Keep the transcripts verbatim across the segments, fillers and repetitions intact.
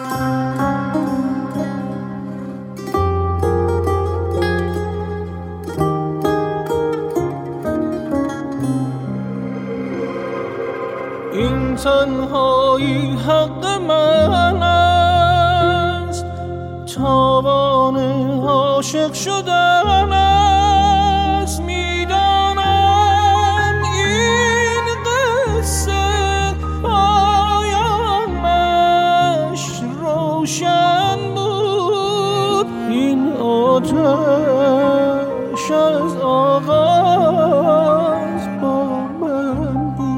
این تنهایی حق من است، تاوان عاشق شدن است. میدانم این قصه پایانش روشن بود، این آتش از آغاز با من بود.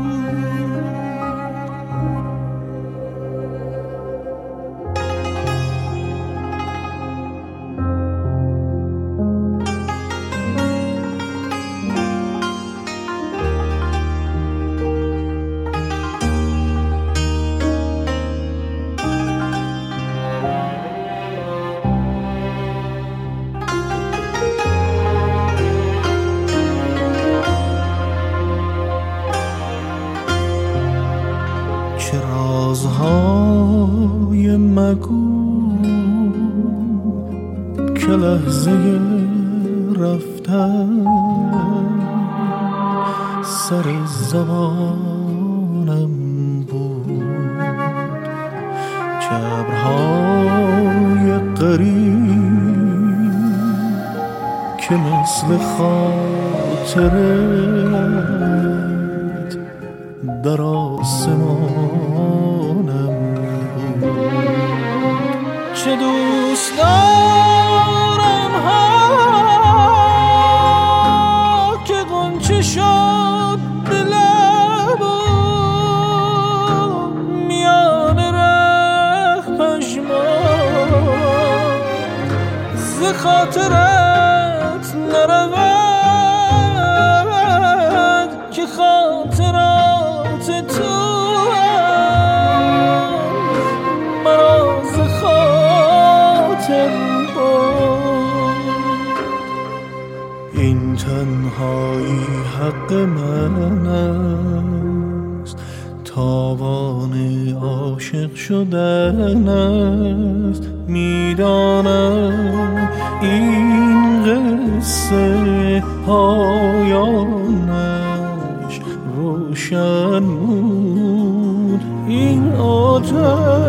چه رازهای مگو که لحظه رفتن سر زبانم بود. چه ابرهای غریب که مثل خاطرت در آسمانم بود. چه دوست دارم ها که غنچه شد به لبم، میان ره پشمان ز خاطرت نرود که خاطرات تو مرا ز خاطر برد. این تنهایی حق من است، تاوان عاشق شدن است. میدانم این قصه پایانش روشن بود، این آتش